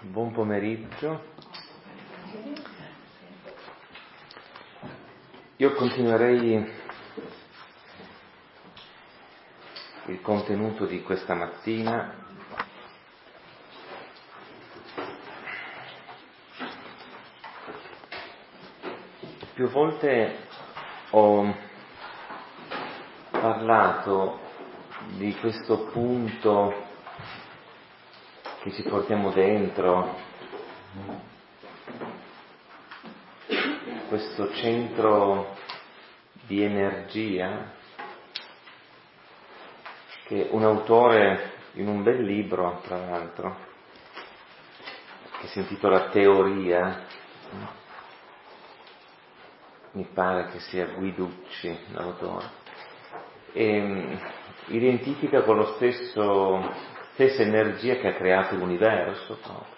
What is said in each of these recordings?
Buon pomeriggio. Io continuerei il contenuto di questa mattina più volte ho parlato di questo punto che ci portiamo dentro, questo centro di energia che un autore in un bel libro, tra l'altro, che si intitola Teoria, mi pare che sia Guiducci l'autore, e identifica con lo stessa energia che ha creato l'universo proprio.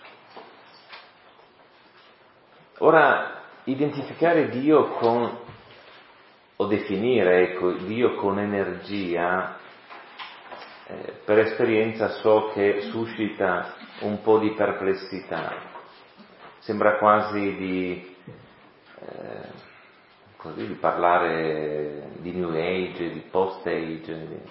Ora, identificare Dio o definire Dio con energia, per esperienza so che suscita un po' di perplessità, sembra quasi di parlare di New Age, di Post-Age,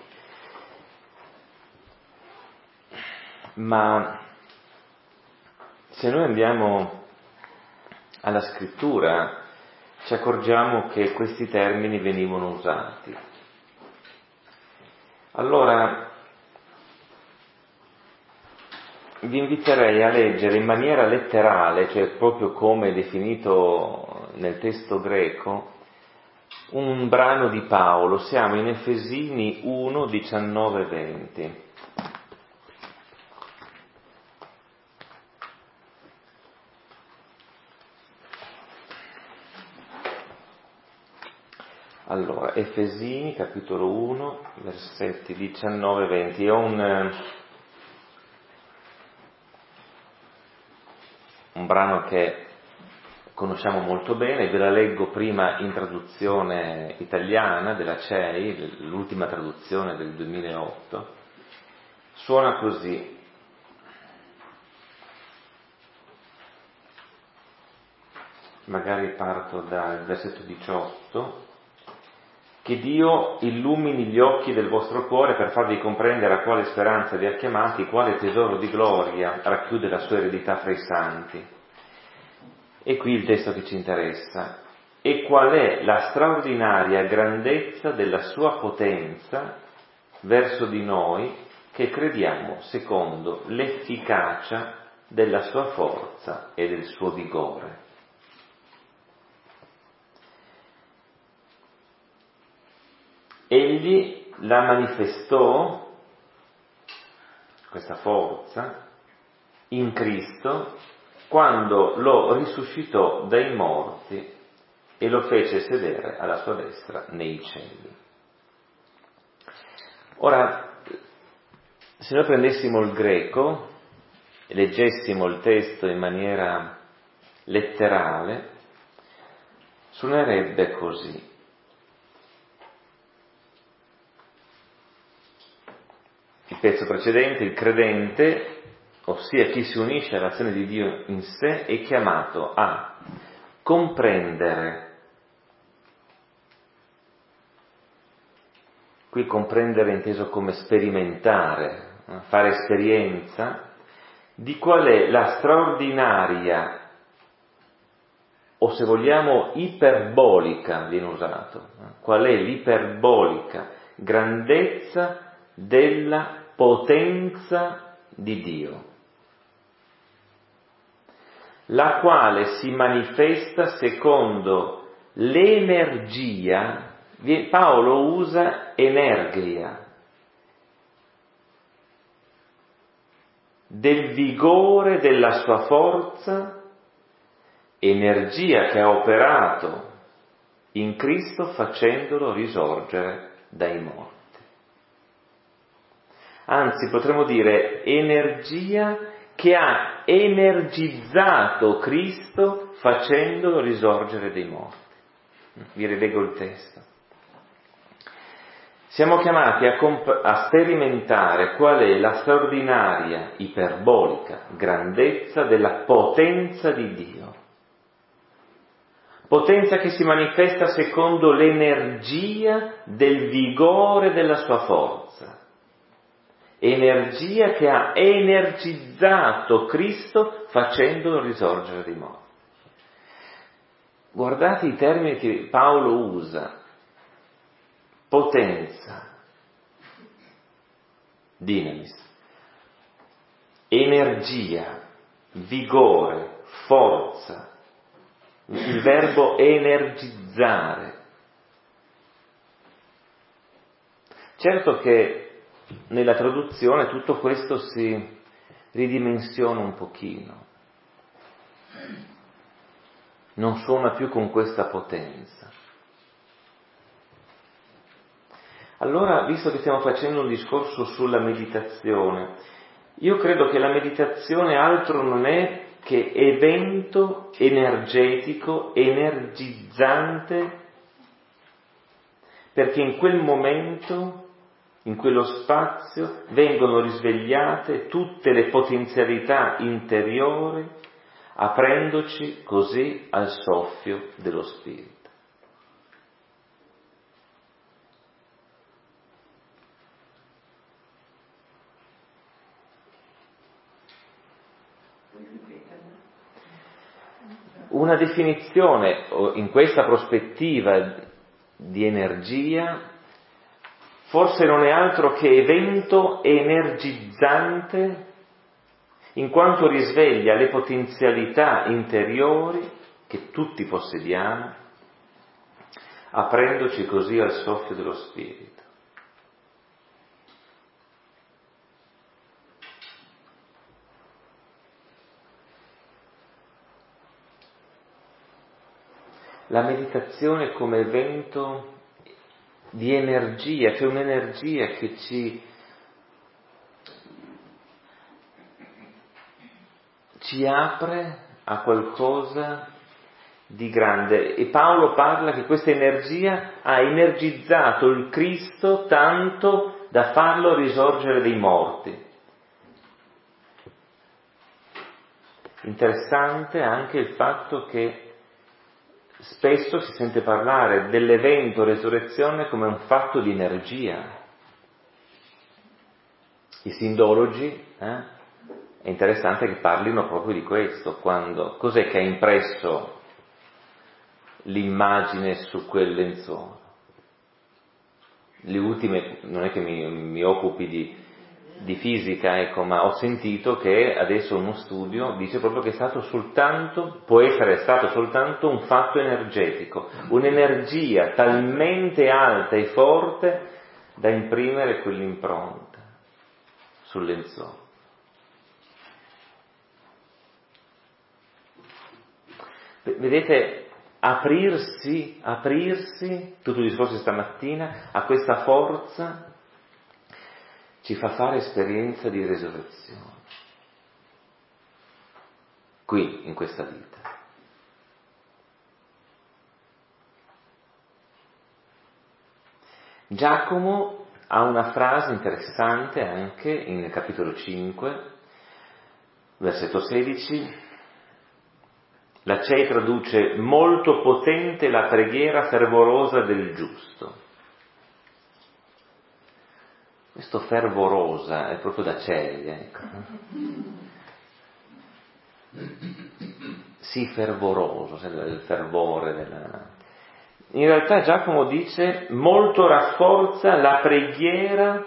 ma se noi andiamo alla scrittura ci accorgiamo che questi termini venivano usati. Allora vi inviterei a leggere in maniera letterale, cioè proprio come definito nel testo greco, un brano di Paolo. Siamo in Efesini 1, 19, 20. Allora, Efesini, capitolo 1, versetti 19 e 20. È un brano che conosciamo molto bene, ve la leggo prima in traduzione italiana della CEI, l'ultima traduzione del 2008. Suona così. Magari parto dal versetto 18. Che Dio illumini gli occhi del vostro cuore per farvi comprendere a quale speranza vi ha chiamati, quale tesoro di gloria racchiude la sua eredità fra i santi. E qui il testo che ci interessa. E qual è la straordinaria grandezza della sua potenza verso di noi che crediamo secondo l'efficacia della sua forza e del suo vigore. Egli la manifestò, questa forza, in Cristo quando lo risuscitò dai morti e lo fece sedere alla sua destra nei cieli. Ora, se noi prendessimo il greco e leggessimo il testo in maniera letterale, suonerebbe così. Il pezzo precedente, il credente, ossia chi si unisce all'azione di Dio in sé, è chiamato a comprendere. Qui comprendere è inteso come sperimentare, fare esperienza di qual è la straordinaria, o se vogliamo iperbolica, viene usato, qual è l'iperbolica grandezza della potenza di Dio, la quale si manifesta secondo l'energia. Paolo usa energia, del vigore della sua forza, energia che ha operato in Cristo facendolo risorgere dai morti. Anzi, potremmo dire energia che ha energizzato Cristo facendolo risorgere dai morti. Vi rileggo il testo. Siamo chiamati a sperimentare qual è la straordinaria, iperbolica grandezza della potenza di Dio. Potenza che si manifesta secondo l'energia del vigore della sua forza. Energia che ha energizzato Cristo facendolo risorgere dai morti. Guardate i termini che Paolo usa. Potenza, dinamis, energia, vigore, forza, il verbo energizzare. Certo che nella traduzione tutto questo si ridimensiona un pochino, non suona più con questa potenza. Allora, visto che stiamo facendo un discorso sulla meditazione, io credo che la meditazione altro non è che evento energetico, energizzante, perché in quel momento, in quello spazio, vengono risvegliate tutte le potenzialità interiori, aprendoci così al soffio dello Spirito. Una definizione in questa prospettiva di energia forse non è altro che evento energizzante, in quanto risveglia le potenzialità interiori che tutti possediamo, aprendoci così al soffio dello Spirito. La meditazione come evento di energia, cioè un'energia che ci apre a qualcosa di grande. E Paolo parla che questa energia ha energizzato il Cristo tanto da farlo risorgere dai morti. Interessante anche il fatto che spesso si sente parlare dell'evento resurrezione come un fatto di energia. I sindologi, è interessante che parlino proprio di questo, cos'è che ha impresso l'immagine su quel lenzuolo. Le ultime, non è che mi occupi di fisica, ecco, ma ho sentito che adesso uno studio dice proprio che può essere stato soltanto un fatto energetico, un'energia talmente alta e forte da imprimere quell'impronta sul lenzuolo. Vedete, aprirsi, tutto il discorso di stamattina, a questa forza ci fa fare esperienza di resurrezione, qui, in questa vita. Giacomo ha una frase interessante anche in capitolo 5, versetto 16, la CEI traduce molto potente la preghiera fervorosa del giusto. Questo fervorosa è proprio da CEI, ecco. Sì, fervoroso, il fervore In realtà Giacomo dice molto rafforza la preghiera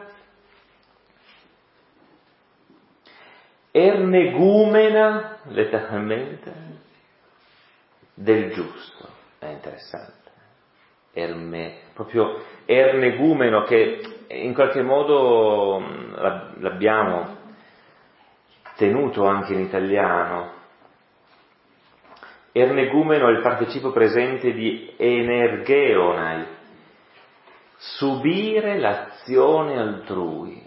ernegumena, letteralmente, del giusto. È interessante. Proprio ernegumeno, che in qualche modo l'abbiamo tenuto anche in italiano. Ernegumeno è il participio presente di energeonai, subire l'azione altrui.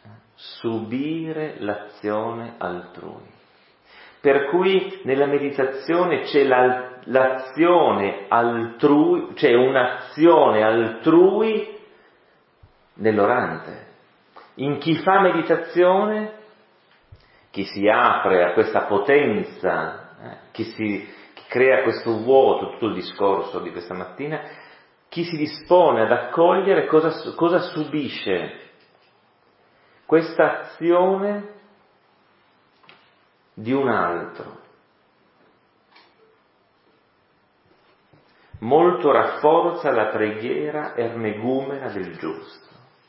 Per cui nella meditazione c'è l'azione altrui, c'è un'azione altrui nell'orante. In chi fa meditazione, chi si apre a questa potenza, chi crea questo vuoto, tutto il discorso di questa mattina, chi si dispone ad accogliere cosa subisce? Questa azione di un altro. Molto rafforza la preghiera ermegumena del giusto.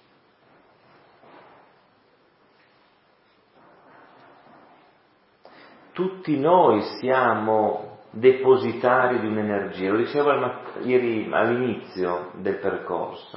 Tutti noi siamo depositari di un'energia, lo dicevo ieri all'inizio del percorso.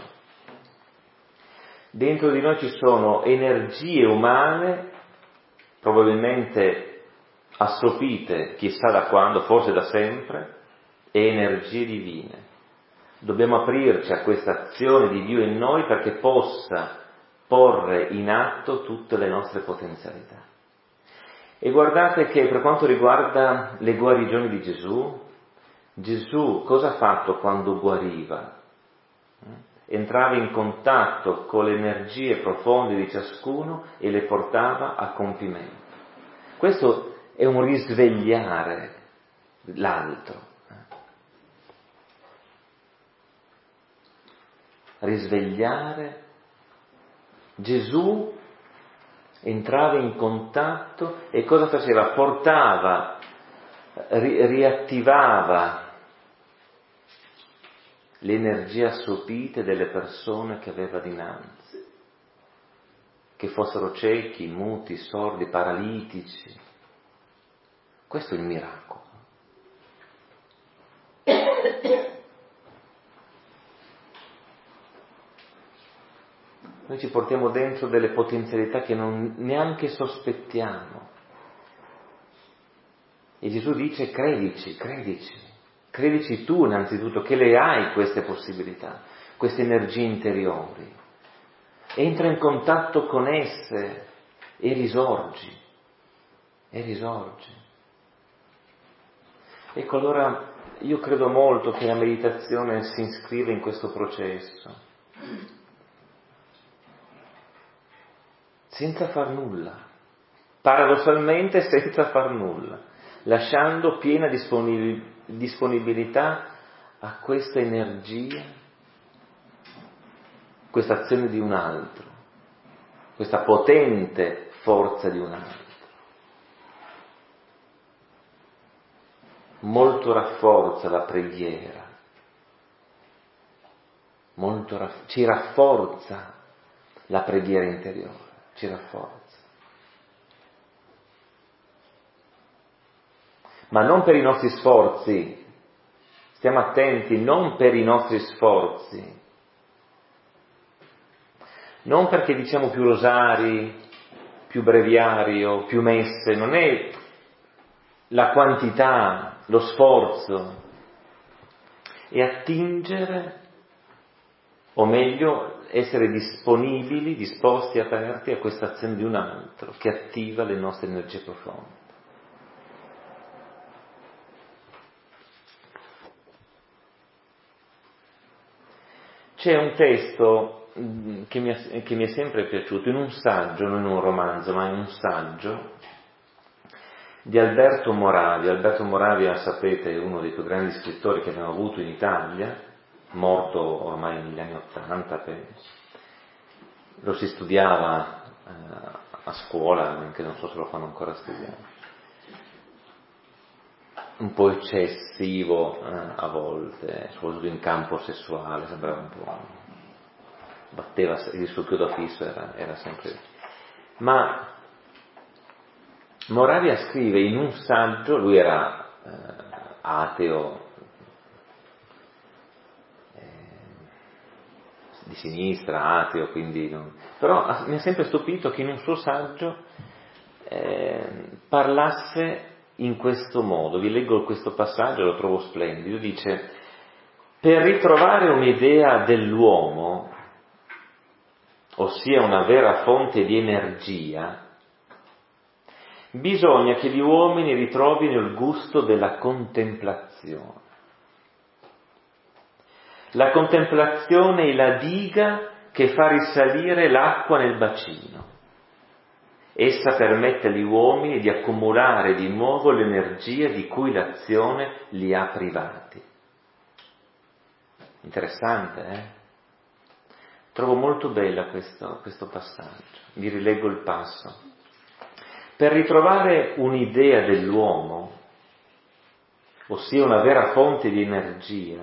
Dentro di noi ci sono energie umane, probabilmente assopite, chissà da quando, forse da sempre, e energie divine. Dobbiamo aprirci a questa azione di Dio in noi perché possa porre in atto tutte le nostre potenzialità. E guardate che per quanto riguarda le guarigioni di Gesù cosa ha fatto quando guariva? Entrava in contatto con le energie profonde di ciascuno e le portava a compimento. Questo è un risvegliare l'altro. Risvegliare. Gesù entrava in contatto e cosa faceva? Portava, riattivava le energie assopite delle persone che aveva dinanzi, che fossero ciechi, muti, sordi, paralitici. Questo è il miracolo. Noi ci portiamo dentro delle potenzialità che non neanche sospettiamo. E Gesù dice: credici tu innanzitutto che le hai queste possibilità, queste energie interiori. Entra in contatto con esse e risorgi. Ecco, allora io credo molto che la meditazione si iscrive in questo processo. Senza far nulla, paradossalmente senza far nulla, lasciando piena disponibilità a questa energia, questa azione di un altro, questa potente forza di un altro. Molto rafforza la preghiera, ci rafforza la preghiera interiore. Ci rafforza. Ma non per i nostri sforzi, stiamo attenti, non per i nostri sforzi, non perché diciamo più rosari, più breviario, più messe, non è la quantità, lo sforzo, è attingere, o meglio, essere disponibili, disposti, aperti a questa azione di un altro che attiva le nostre energie profonde. C'è un testo che mi è sempre piaciuto, in un saggio, non in un romanzo, ma in un saggio di Alberto Moravia. Alberto Moravia, sapete, è uno dei più grandi scrittori che abbiamo avuto in Italia, morto ormai negli anni '80, penso. Lo si studiava a scuola, anche non so se lo fanno ancora studiare. Un po' eccessivo a volte, soprattutto in campo sessuale, sembrava un po'. Batteva il suo chiodo fisso, era sempre. Ma Moravia scrive in un saggio, lui era ateo, di sinistra, ateo, quindi però mi ha sempre stupito che in un suo saggio parlasse in questo modo. Vi leggo questo passaggio, lo trovo splendido. Dice: per ritrovare un'idea dell'uomo, ossia una vera fonte di energia, bisogna che gli uomini ritrovino il gusto della contemplazione. La contemplazione è la diga che fa risalire l'acqua nel bacino. Essa permette agli uomini di accumulare di nuovo l'energia di cui l'azione li ha privati. Interessante, eh? Trovo molto bella questo passaggio. Vi rileggo il passo. Per ritrovare un'idea dell'uomo, ossia una vera fonte di energia,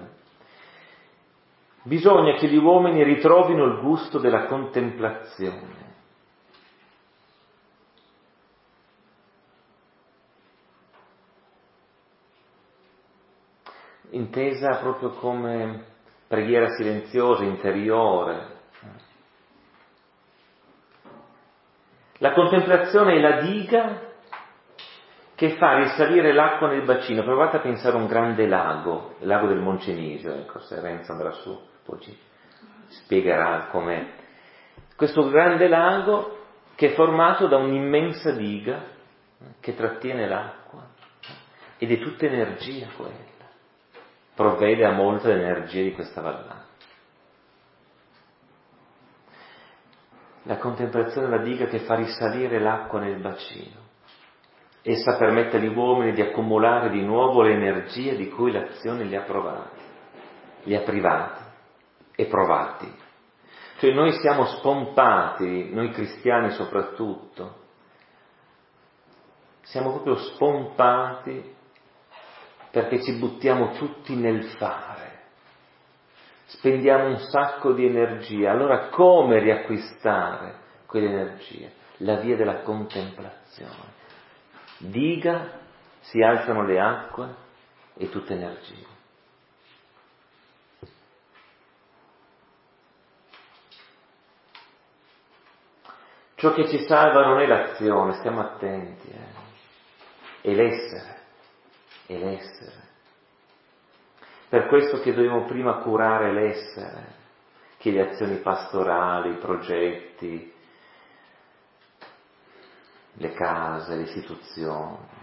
bisogna che gli uomini ritrovino il gusto della contemplazione. Intesa proprio come preghiera silenziosa, interiore. La contemplazione è la diga che fa risalire l'acqua nel bacino. Provate a pensare a un grande lago, il lago del Moncenisio, ecco, se Renzo andrà su, poi ci spiegherà com'è. Questo grande lago che è formato da un'immensa diga che trattiene l'acqua ed è tutta energia quella. Provvede a molta energia di questa vallata. La contemplazione è la diga che fa risalire l'acqua nel bacino. Essa permette agli uomini di accumulare di nuovo l'energia di cui l'azione li ha privati e provati. Cioè noi siamo spompati, noi cristiani soprattutto, siamo proprio spompati perché ci buttiamo tutti nel fare, spendiamo un sacco di energia. Allora come riacquistare quell'energia? La via della contemplazione. Diga, si alzano le acque e tutta energia. Ciò che ci salva non è l'azione, stiamo attenti, è l'essere. È l'essere. Per questo che dobbiamo prima curare l'essere, che le azioni pastorali, i progetti, le case, le istituzioni.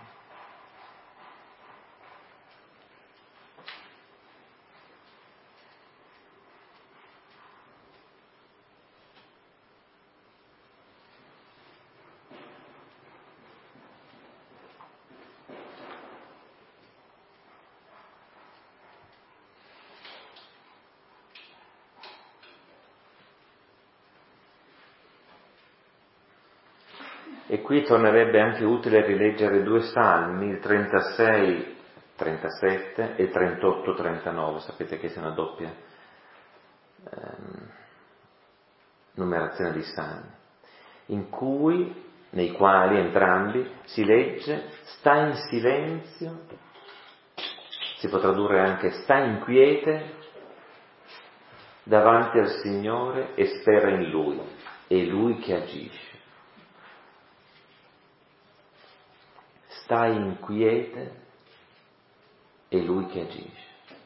E qui tornerebbe anche utile rileggere due salmi, il 36, 37 e il 38, 39. Sapete che c'è una doppia numerazione di salmi, nei quali entrambi si legge sta in silenzio, si può tradurre anche sta in quiete davanti al Signore e spera in Lui, è Lui che agisce. Stai in quiete, è Lui che agisce.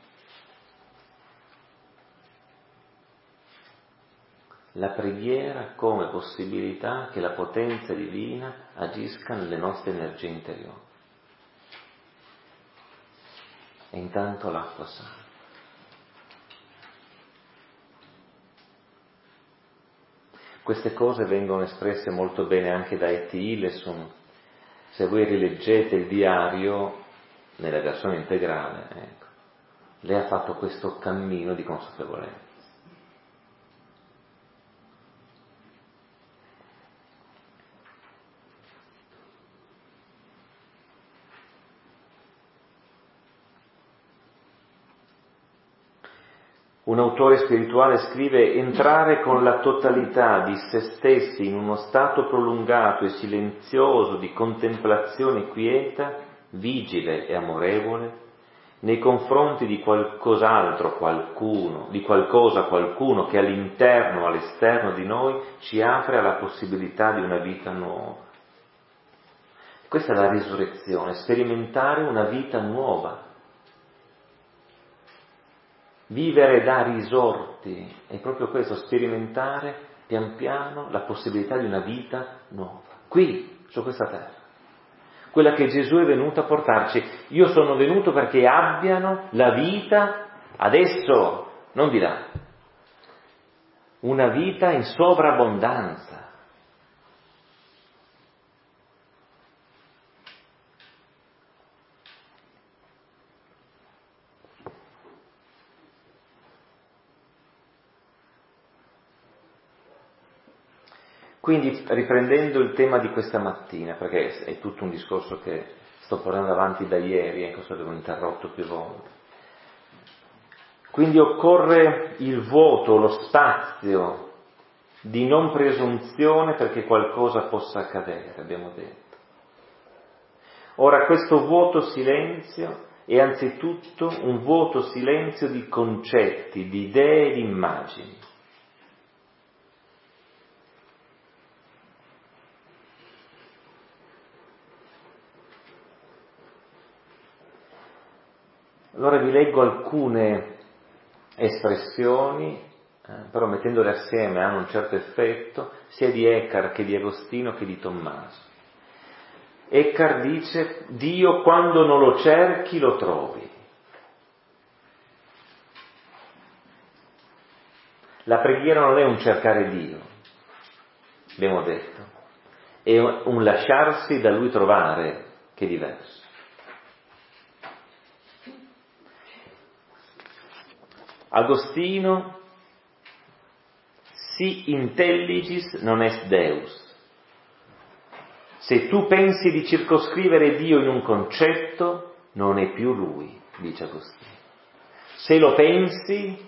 La preghiera come possibilità che la potenza divina agisca nelle nostre energie interiori. E intanto l'acqua sale. Queste cose vengono espresse molto bene anche da E.T. Hillesum. Se voi rileggete il diario nella versione integrale, ecco, lei ha fatto questo cammino di consapevolezza. Un autore spirituale scrive: entrare con la totalità di se stessi in uno stato prolungato e silenzioso di contemplazione quieta, vigile e amorevole, nei confronti di qualcosa qualcuno che all'interno o all'esterno di noi ci apre alla possibilità di una vita nuova. Questa è la risurrezione, sperimentare una vita nuova. Vivere da risorti è proprio questo, sperimentare pian piano la possibilità di una vita nuova, qui, su questa terra. Quella che Gesù è venuto a portarci. Io sono venuto perché abbiano la vita adesso, non di là. una vita in sovrabbondanza. Quindi, riprendendo il tema di questa mattina, perché è tutto un discorso che sto portando avanti da ieri, questo l'avevo interrotto più volte. Quindi occorre il vuoto, lo spazio di non presunzione perché qualcosa possa accadere, abbiamo detto. Ora, questo vuoto silenzio è anzitutto un vuoto silenzio di concetti, di idee e di immagini. Allora vi leggo alcune espressioni, però mettendole assieme hanno un certo effetto, sia di Eckhart che di Agostino che di Tommaso. Eckhart dice: Dio quando non lo cerchi lo trovi. La preghiera non è un cercare Dio, abbiamo detto, è un lasciarsi da Lui trovare, che è diverso. Agostino: si intelligis non est Deus. Se tu pensi di circoscrivere Dio in un concetto, non è più Lui, dice Agostino. Se lo pensi,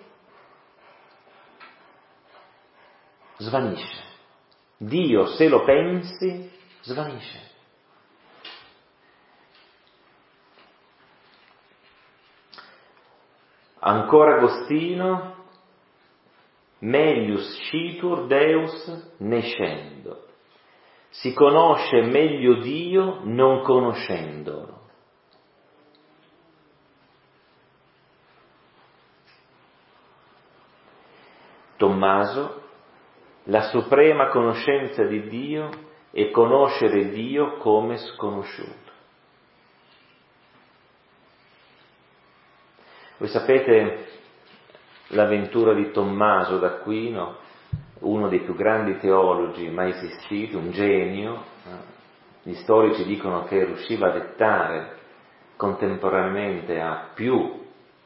svanisce. Dio, se lo pensi, svanisce. Ancora Agostino: melius scitur Deus nescendo. Si conosce meglio Dio non conoscendolo. Tommaso: la suprema conoscenza di Dio è conoscere Dio come sconosciuto. Voi sapete l'avventura di Tommaso d'Aquino, uno dei più grandi teologi mai esistiti, un genio. Gli storici dicono che riusciva a dettare contemporaneamente a più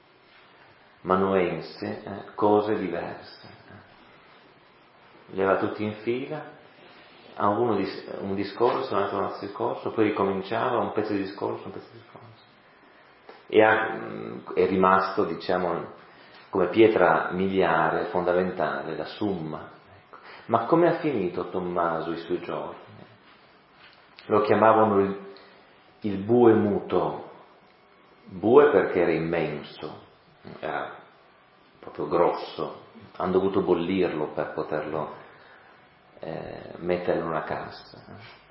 manuensi cose diverse. Li aveva tutti in fila, a uno un discorso, un altro discorso, poi ricominciava un pezzo di discorso, un pezzo di discorso. E è rimasto, diciamo, come pietra miliare, fondamentale, la summa. Ecco. Ma come ha finito Tommaso i suoi giorni? Lo chiamavano il bue muto, bue perché era immenso, era proprio grosso, hanno dovuto bollirlo per poterlo mettere in una cassa.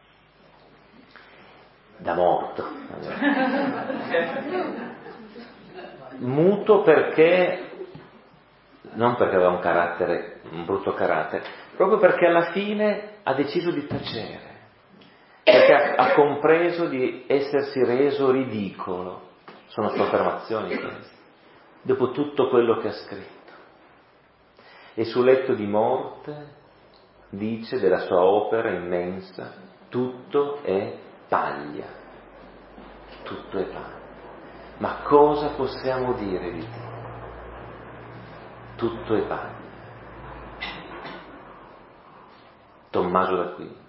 Da morto. Muto perché, non perché aveva un brutto carattere, proprio perché alla fine ha deciso di tacere, perché ha compreso di essersi reso ridicolo. Sono sue affermazioni queste, dopo tutto quello che ha scritto. E sul letto di morte dice della sua opera immensa: tutto è paglia, tutto è paglia. Ma cosa possiamo dire di te? Tutto è paglia. Tommaso d'Aquino.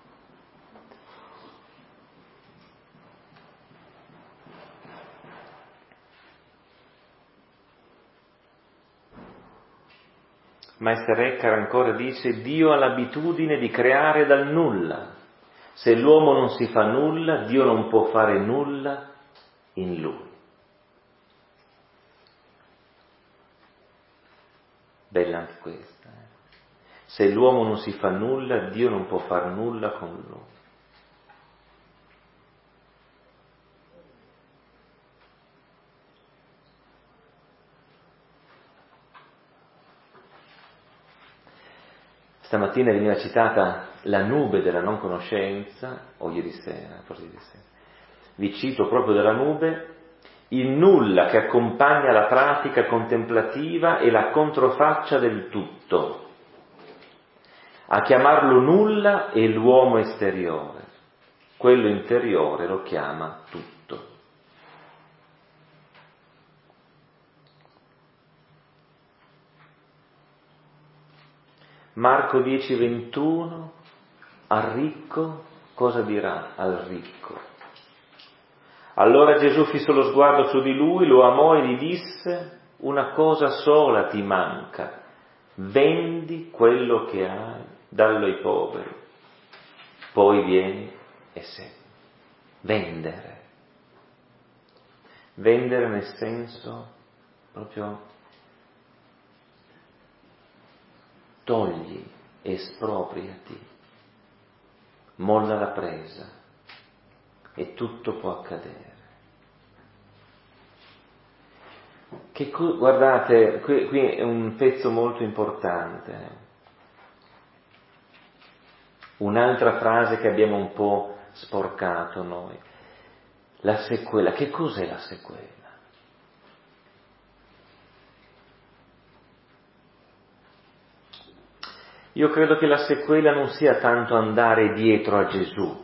Meister Eckhart ancora dice: Dio ha l'abitudine di creare dal nulla. Se l'uomo non si fa nulla, Dio non può fare nulla in lui. Bella anche questa. Se l'uomo non si fa nulla, Dio non può fare nulla con lui. Stamattina veniva citata la nube della non conoscenza, o ieri sera, forse ieri sera. Vi cito proprio della nube: il nulla che accompagna la pratica contemplativa è la controfaccia del tutto. a chiamarlo nulla è l'uomo esteriore, quello interiore lo chiama tutto. Marco 10:21, al ricco cosa dirà al ricco? Allora Gesù fissò lo sguardo su di lui, lo amò e gli disse: una cosa sola ti manca, vendi quello che hai, dallo ai poveri, poi vieni e segui. Vendere nel senso proprio togli, espropriati, molla la presa e tutto può accadere. Guardate, qui è un pezzo molto importante. Un'altra frase che abbiamo un po' sporcato noi. La sequela. Che cos'è la sequela? Io credo che la sequela non sia tanto andare dietro a Gesù,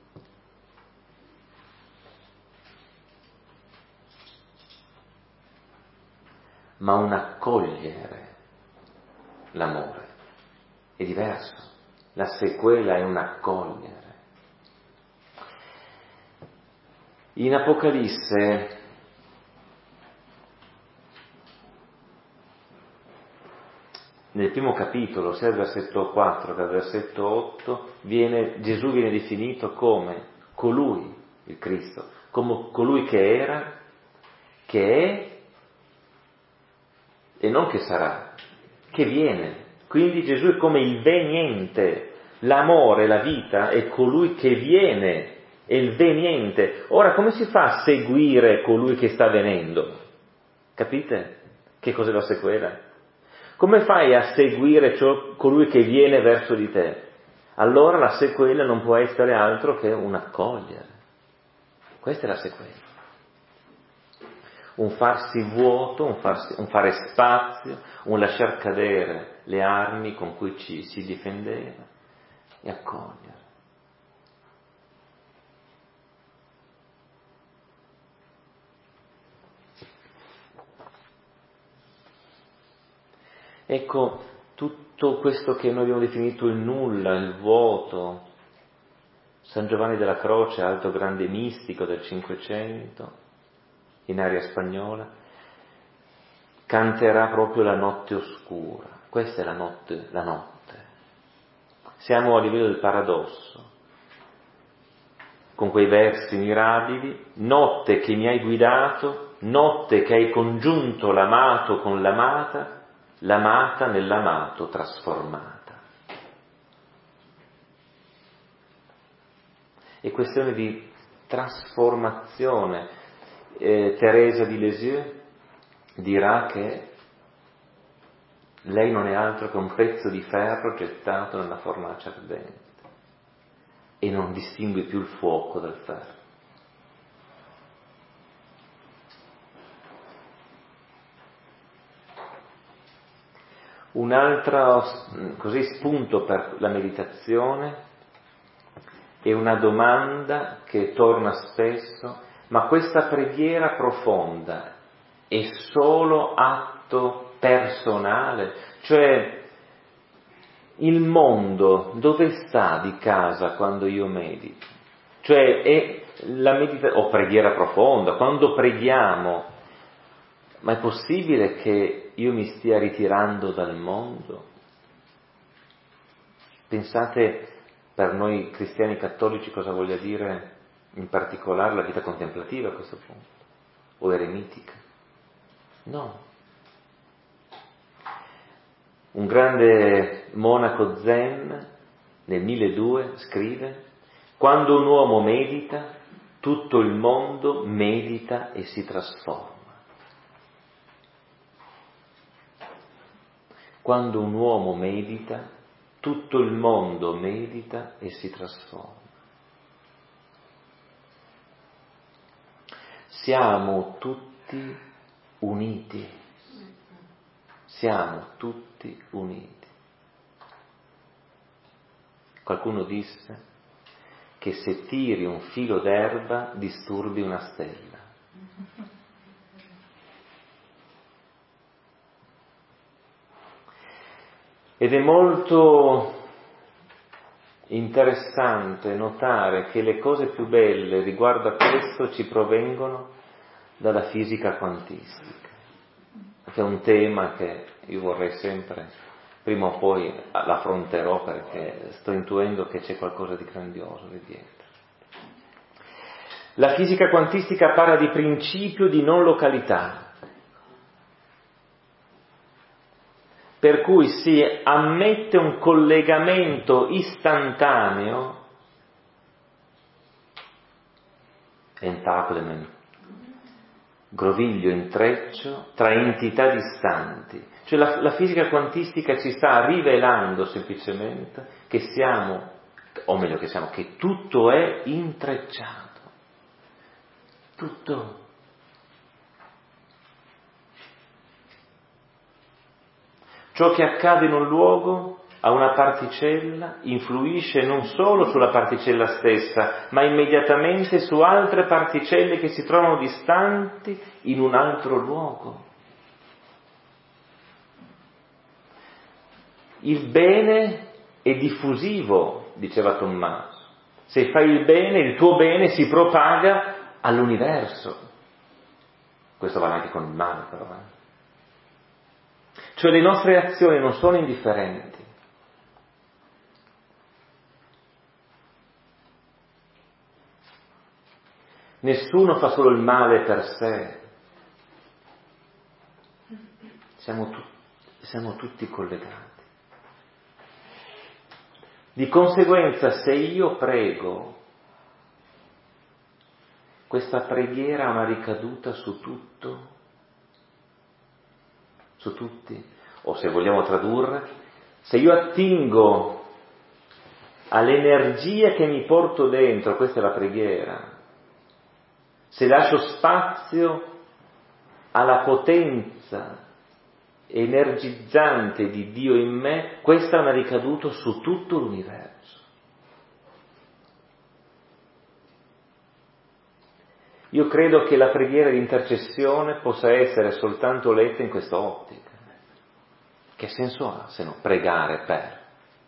ma un accogliere l'amore. È diverso. La sequela è un accogliere. In Apocalisse nel primo capitolo, sia il versetto 4 che il versetto 8, Gesù viene definito come colui, il Cristo, come colui che era, che è e non che sarà, che viene. Quindi Gesù è come il veniente, l'amore, la vita è colui che viene, è il veniente. Ora come si fa a seguire colui che sta venendo? Capite che cos'è la sequela? Come fai a seguire colui che viene verso di te? Allora la sequela non può essere altro che un accogliere. Questa è la sequela. Un farsi vuoto, un fare spazio, un lasciar cadere le armi con cui ci si difendeva e accogliere. Ecco, tutto questo che noi abbiamo definito il nulla, il vuoto, San Giovanni della Croce, alto grande mistico del Cinquecento, in area spagnola, canterà proprio la notte oscura. Questa è la notte. Siamo a livello del paradosso, con quei versi mirabili: notte che mi hai guidato, notte che hai congiunto l'amato con l'amata, l'amata nell'amato trasformata. È questione di trasformazione. Teresa di Lisieux dirà che lei non è altro che un pezzo di ferro gettato nella fornace ardente e non distingue più il fuoco dal ferro. Un altro spunto per la meditazione è una domanda che torna spesso: ma questa preghiera profonda è solo atto personale? Cioè, il mondo dove sta di casa quando io medito? Cioè, è la o preghiera profonda, quando preghiamo, ma è possibile che io mi stia ritirando dal mondo? Pensate, per noi cristiani cattolici, cosa voglia dire in particolare la vita contemplativa a questo punto, o eremitica? No. Un grande monaco zen nel 1200 scrive: quando un uomo medita, tutto il mondo medita e si trasforma. Quando un uomo medita, tutto il mondo medita e si trasforma. Siamo tutti uniti. Siamo tutti uniti. Qualcuno disse che se tiri un filo d'erba disturbi una stella. Ed è molto interessante notare che le cose più belle riguardo a questo ci provengono dalla fisica quantistica, che è un tema che io vorrei sempre, prima o poi l'affronterò, perché sto intuendo che c'è qualcosa di grandioso lì dietro. La fisica quantistica parla di principio di non località, per cui si ammette un collegamento istantaneo, entanglement, groviglio, intreccio, tra entità distanti. Cioè la fisica quantistica ci sta rivelando semplicemente che siamo, o meglio che tutto è intrecciato. Tutto. Ciò che accade in un luogo a una particella influisce non solo sulla particella stessa, ma immediatamente su altre particelle che si trovano distanti in un altro luogo. Il bene è diffusivo, diceva Tommaso. Se fai il bene, il tuo bene si propaga all'universo. Questo va anche con il male, però. Cioè le nostre azioni non sono indifferenti. Nessuno fa solo il male per sé. Siamo tutti collegati. Di conseguenza, se io prego, questa preghiera ha una ricaduta su tutto, su tutti, o se vogliamo tradurre, se io attingo all'energia che mi porto dentro, questa è la preghiera, se lascio spazio alla potenza energizzante di Dio in me, questa è una ricaduta su tutto l'universo. Io credo che la preghiera di intercessione possa essere soltanto letta in questa ottica. Che senso ha se no pregare per?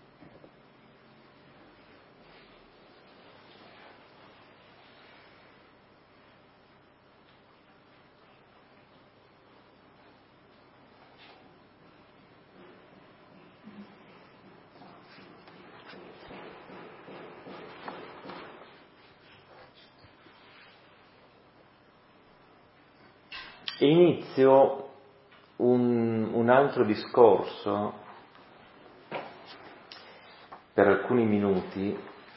Inizio un altro discorso per alcuni minuti.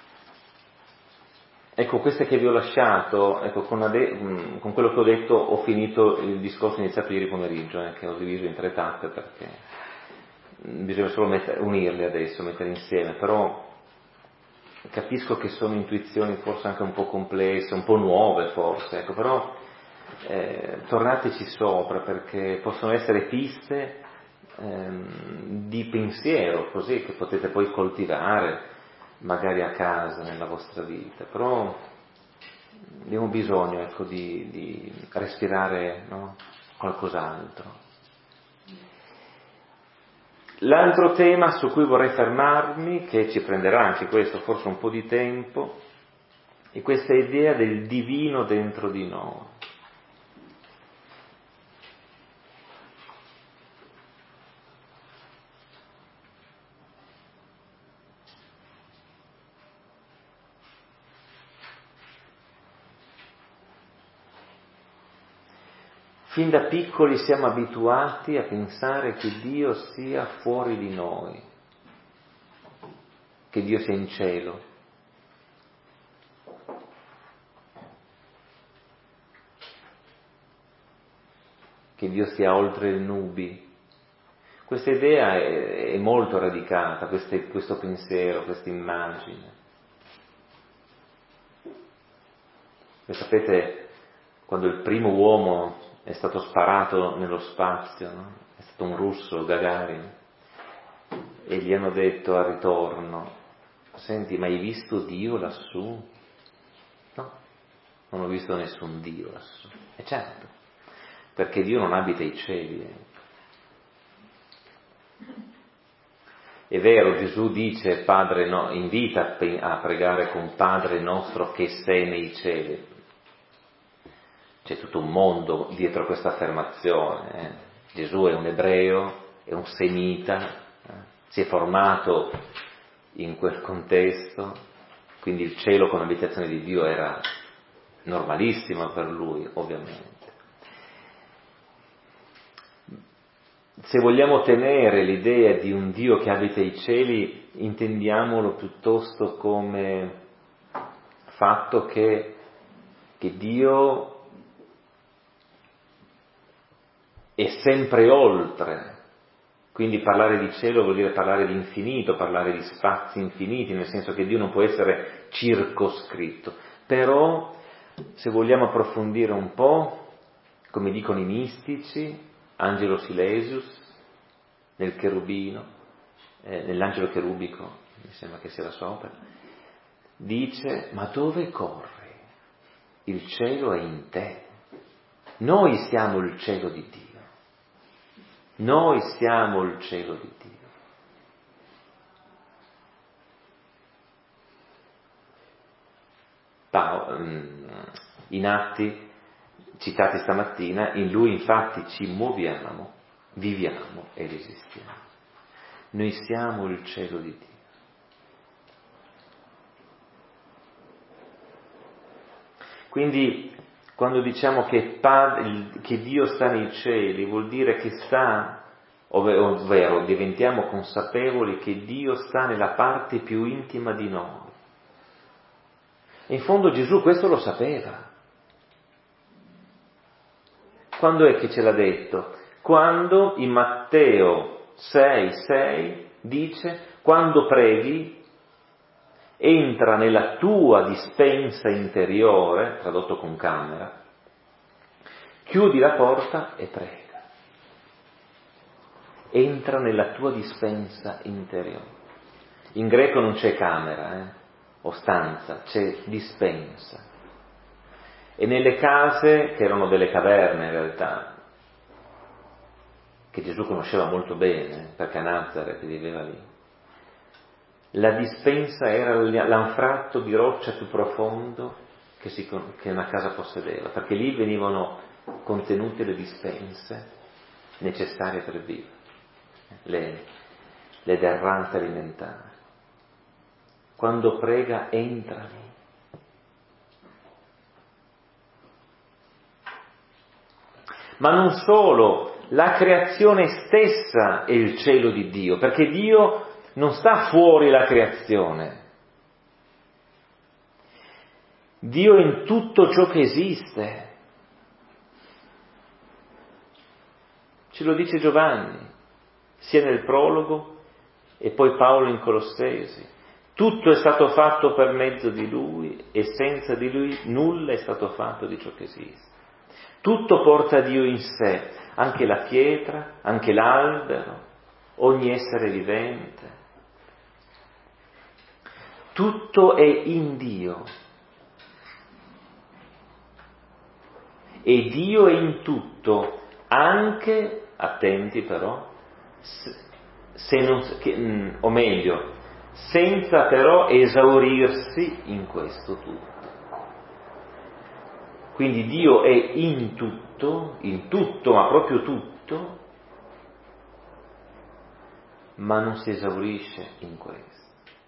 Ecco, queste che vi ho lasciato, ecco, con quello che ho detto ho finito il discorso iniziato ieri pomeriggio, che ho diviso in 3 tappe perché bisogna solo unirle adesso, mettere insieme, però capisco che sono intuizioni forse anche un po' complesse, un po' nuove forse, ecco, però tornateci sopra perché possono essere piste di pensiero, così che potete poi coltivare magari a casa nella vostra vita, però abbiamo bisogno, ecco, di respirare, no? Qualcos'altro. L'altro tema su cui vorrei fermarmi, che ci prenderà anche questo forse un po' di tempo, è questa idea del divino dentro di noi. Fin da piccoli siamo abituati a pensare che Dio sia fuori di noi, che Dio sia in cielo. Che Dio sia oltre le nubi. Questa idea è molto radicata, questo pensiero, questa immagine. E sapete, quando il primo uomo è stato sparato nello spazio, no? È stato un russo, Gagarin, e gli hanno detto al ritorno: senti, ma hai visto Dio lassù? No, non ho visto nessun Dio lassù. E certo, perché Dio non abita ai cieli. È vero, Gesù dice, Padre no, invita a pregare con Padre nostro che sei nei cieli. C'è tutto un mondo dietro questa affermazione. Gesù è un ebreo, è un semita, si è formato in quel contesto, quindi il cielo come abitazione di Dio era normalissima per lui, ovviamente. Se vogliamo tenere l'idea di un Dio che abita i cieli, intendiamolo piuttosto come fatto che Dio è sempre oltre. Quindi parlare di cielo vuol dire parlare di infinito, parlare di spazi infiniti, nel senso che Dio non può essere circoscritto. Però, se vogliamo approfondire un po', come dicono i mistici, Angelo Silesius, nel cherubino, nell'angelo cherubico, mi sembra che sia la sua opera, dice, ma dove corri? Il cielo è in te. Noi siamo il cielo di Dio. Noi siamo il cielo di Dio. In Atti, citati stamattina, in Lui infatti ci muoviamo, viviamo ed esistiamo. Noi siamo il cielo di Dio. Quindi, quando diciamo che Dio sta nei cieli, vuol dire che ovvero diventiamo consapevoli che Dio sta nella parte più intima di noi. E in fondo Gesù questo lo sapeva. Quando è che ce l'ha detto? Quando in Matteo 6,6 dice, quando preghi, entra nella tua dispensa interiore, tradotto con camera, chiudi la porta e prega. Entra nella tua dispensa interiore. In greco non c'è camera, o stanza, c'è dispensa. E nelle case, che erano delle caverne in realtà, che Gesù conosceva molto bene, perché a Nazareth viveva lì, la dispensa era l'anfratto di roccia più profondo che una casa possedeva, perché lì venivano contenute le dispense necessarie per vivere, le derrate alimentari. Quando prega entra lì. Ma non solo, la creazione stessa è il cielo di Dio, perché Dio non sta fuori la creazione. Dio è in tutto ciò che esiste. Ce lo dice Giovanni, sia nel prologo e poi Paolo in Colossesi. Tutto è stato fatto per mezzo di Lui e senza di Lui nulla è stato fatto di ciò che esiste. Tutto porta Dio in sé, anche la pietra, anche l'albero, ogni essere vivente. Tutto è in Dio. E Dio è in tutto, anche, attenti però, senza però esaurirsi in questo tutto. Quindi Dio è in tutto, ma proprio tutto, ma non si esaurisce in questo.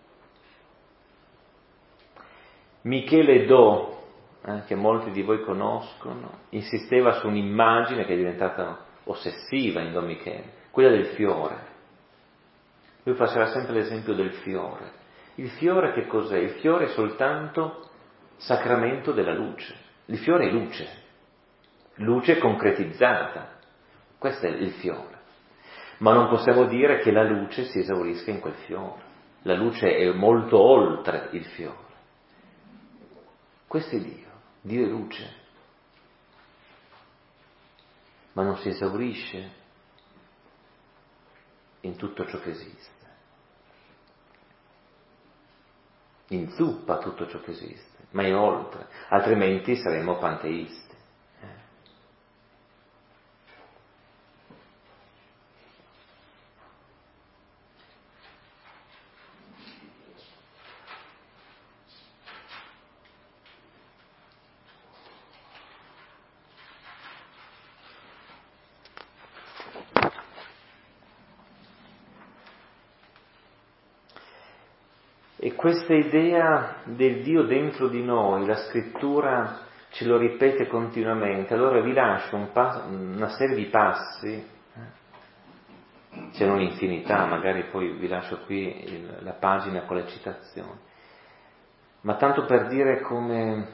Michele Do, che molti di voi conoscono, insisteva su un'immagine che è diventata ossessiva in Don Michele, quella del fiore. Lui faceva sempre l'esempio del fiore. Il fiore che cos'è? Il fiore è soltanto sacramento della luce. Il fiore è luce concretizzata. Questo è il fiore. Ma non possiamo dire che la luce si esaurisca in quel fiore. La luce è molto oltre il fiore. Questo è Dio. Dio è luce. Ma non si esaurisce in tutto ciò che esiste. inzuppa tutto ciò che esiste, ma è oltre, altrimenti saremmo panteisti. E questa idea del Dio dentro di noi, la scrittura ce lo ripete continuamente. Allora vi lascio una serie di passi, c'è un'infinità, magari poi vi lascio qui la pagina con le citazioni, ma tanto per dire come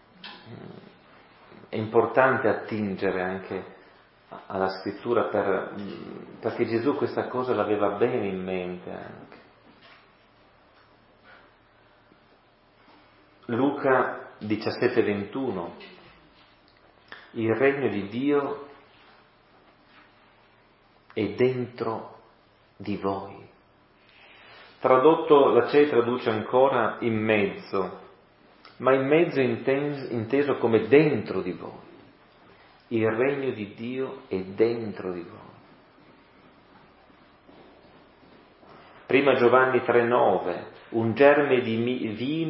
è importante attingere anche alla scrittura perché Gesù questa cosa l'aveva bene in mente anche. Luca 17,21, il regno di Dio è dentro di voi. Tradotto, la CEI traduce ancora in mezzo, ma in mezzo è inteso come dentro di voi. Il regno di Dio è dentro di voi. Prima Giovanni 3,9, un germe di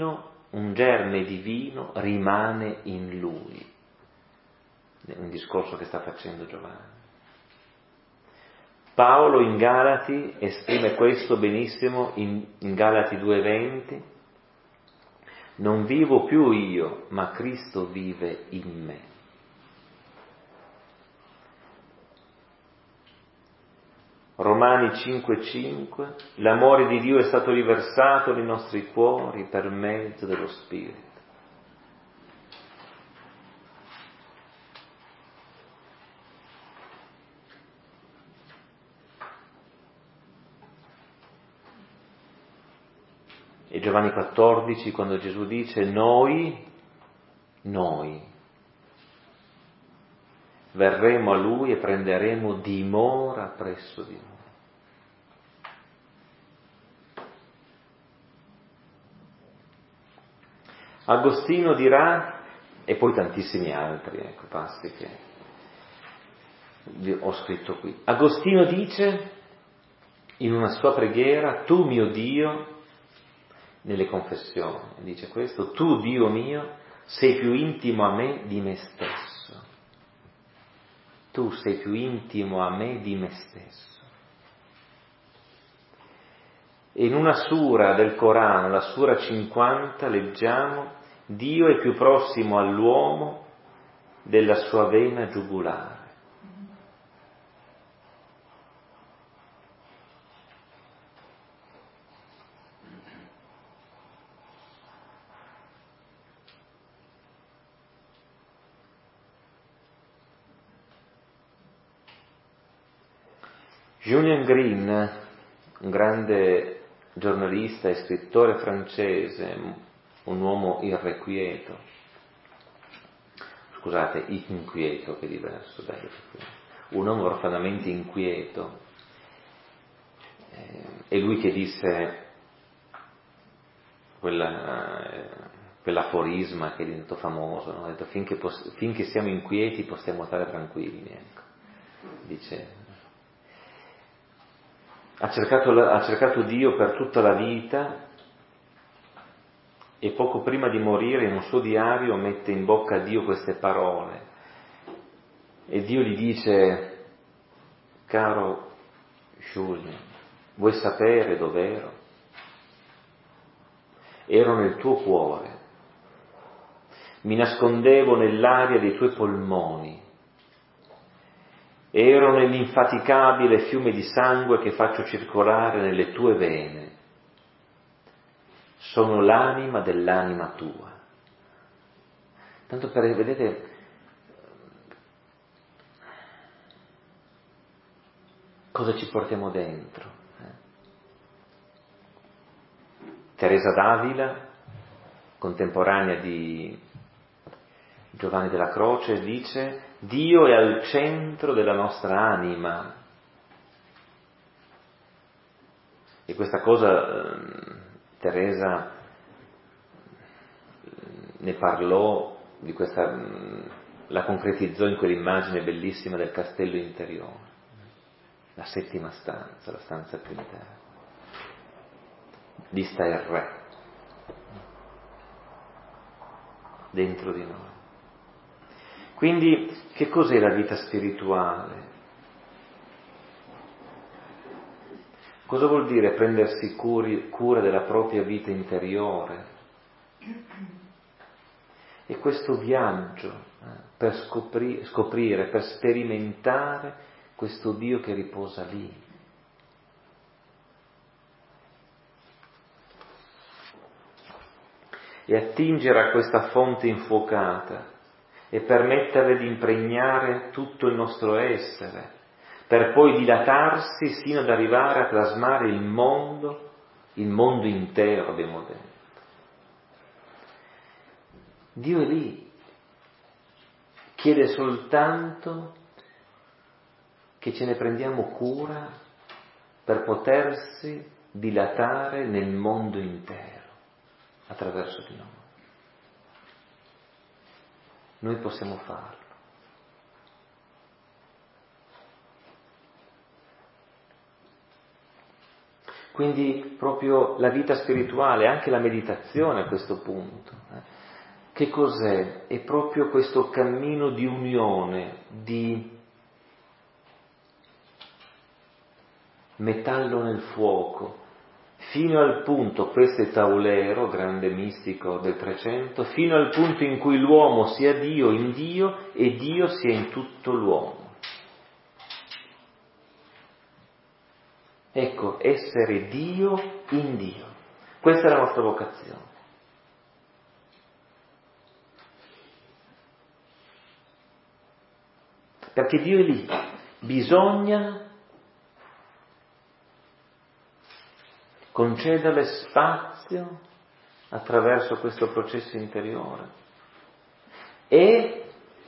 vino rimane in lui. È un discorso che sta facendo Giovanni. Paolo in Galati esprime questo benissimo in Galati 2,20, non vivo più io, ma Cristo vive in me. Romani 5,5, l'amore di Dio è stato riversato nei nostri cuori per mezzo dello Spirito. E Giovanni 14, quando Gesù dice noi verremo a Lui e prenderemo dimora presso di Lui. Agostino dirà, e poi tantissimi altri, passi che ho scritto qui. Agostino dice in una sua preghiera, tu mio Dio, nelle confessioni, dice questo, tu Dio mio sei più intimo a me di me stesso. Tu sei più intimo a me di me stesso. E in una sura del Corano, la sura 50, leggiamo, Dio è più prossimo all'uomo della sua vena giugulare. Julien Green, un grande giornalista e scrittore francese, un uomo irrequieto, scusate, inquieto, che è diverso, un uomo orfanamente inquieto, è lui che disse quell'aforisma che è diventato famoso, no? Ha detto finché siamo inquieti possiamo stare tranquilli, ecco. Dice, ha cercato Dio per tutta la vita e poco prima di morire in un suo diario mette in bocca a Dio queste parole e Dio gli dice, caro Julien, vuoi sapere dov'ero? Ero nel tuo cuore, mi nascondevo nell'aria dei tuoi polmoni, ero nell'infaticabile fiume di sangue che faccio circolare nelle tue vene, sono l'anima dell'anima tua. Tanto per vedete cosa ci portiamo dentro. Teresa d'Avila, contemporanea di Giovanni della Croce, dice Dio è al centro della nostra anima. E questa cosa Teresa ne parlò, di questa, la concretizzò in quell'immagine bellissima del castello interiore, la settima stanza, la stanza più interna. Lì sta il re, dentro di noi. Quindi, che cos'è la vita spirituale? Cosa vuol dire prendersi cura della propria vita interiore? E questo viaggio per scoprire, per sperimentare questo Dio che riposa lì. E attingere a questa fonte infuocata e permetterle di impregnare tutto il nostro essere, per poi dilatarsi sino ad arrivare a plasmare il mondo intero abbiamo dentro. Dio è lì, chiede soltanto che ce ne prendiamo cura per potersi dilatare nel mondo intero attraverso di noi. Noi possiamo farlo. Quindi proprio la vita spirituale, anche la meditazione a questo punto, che cos'è? È proprio questo cammino di unione, di metallo nel fuoco, fino al punto, questo è Taulero, grande mistico del 300, fino al punto in cui l'uomo sia Dio in Dio e Dio sia in tutto l'uomo. Ecco, essere Dio in Dio. Questa è la nostra vocazione. Perché Dio è lì. Bisogna concederle spazio attraverso questo processo interiore. E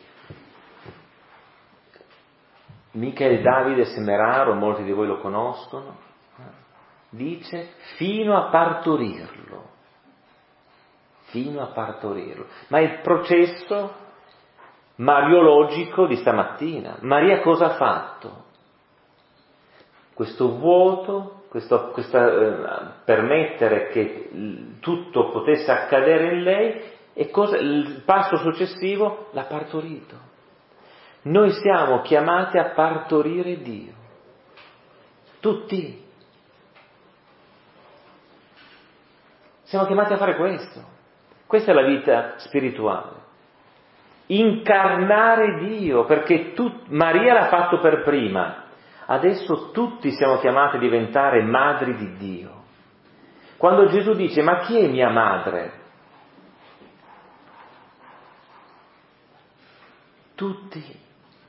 Michael Davide Semeraro, molti di voi lo conoscono, dice fino a partorirlo. Ma è il processo mariologico di stamattina. Maria cosa ha fatto? Questo vuoto, permettere che tutto potesse accadere in lei, e il passo successivo l'ha partorito. Noi siamo chiamati a partorire Dio, tutti. Siamo chiamati a fare questo. Questa è la vita spirituale. Incarnare Dio, perché Maria l'ha fatto per prima. Adesso tutti siamo chiamati a diventare madri di Dio. Quando Gesù dice, ma chi è mia madre? Tutti.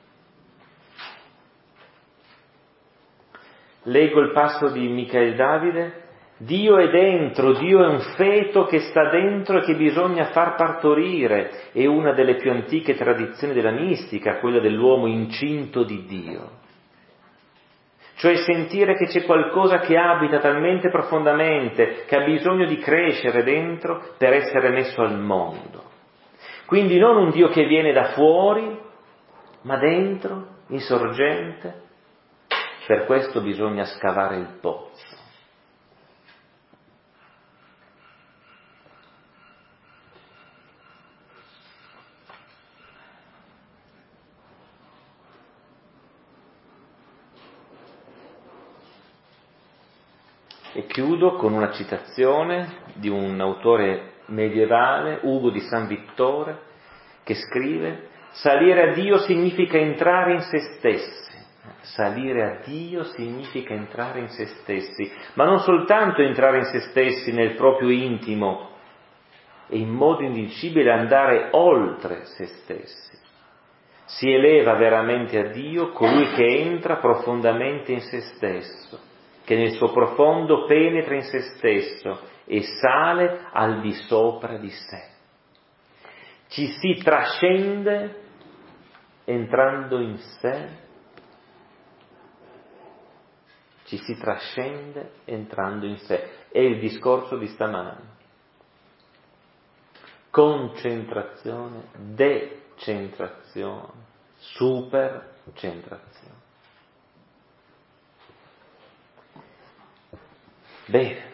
Leggo il passo di Michael Davide. Dio è dentro, Dio è un feto che sta dentro e che bisogna far partorire. È una delle più antiche tradizioni della mistica, quella dell'uomo incinto di Dio. Cioè sentire che c'è qualcosa che abita talmente profondamente, che ha bisogno di crescere dentro per essere messo al mondo. Quindi non un Dio che viene da fuori, ma dentro, insorgente. Per questo bisogna scavare il pozzo. E chiudo con una citazione di un autore medievale, Ugo di San Vittore, che scrive: salire a Dio significa entrare in se stessi. Salire a Dio significa entrare in se stessi, ma non soltanto entrare in se stessi nel proprio intimo e in modo indicibile andare oltre se stessi. Si eleva veramente a Dio colui che entra profondamente in se stesso, che nel suo profondo penetra in se stesso e sale al di sopra di sé. Ci si trascende entrando in sé. Ci si trascende entrando in sé. È il discorso di stamani. concentrazione, decentrazione, supercentrazione. Bene.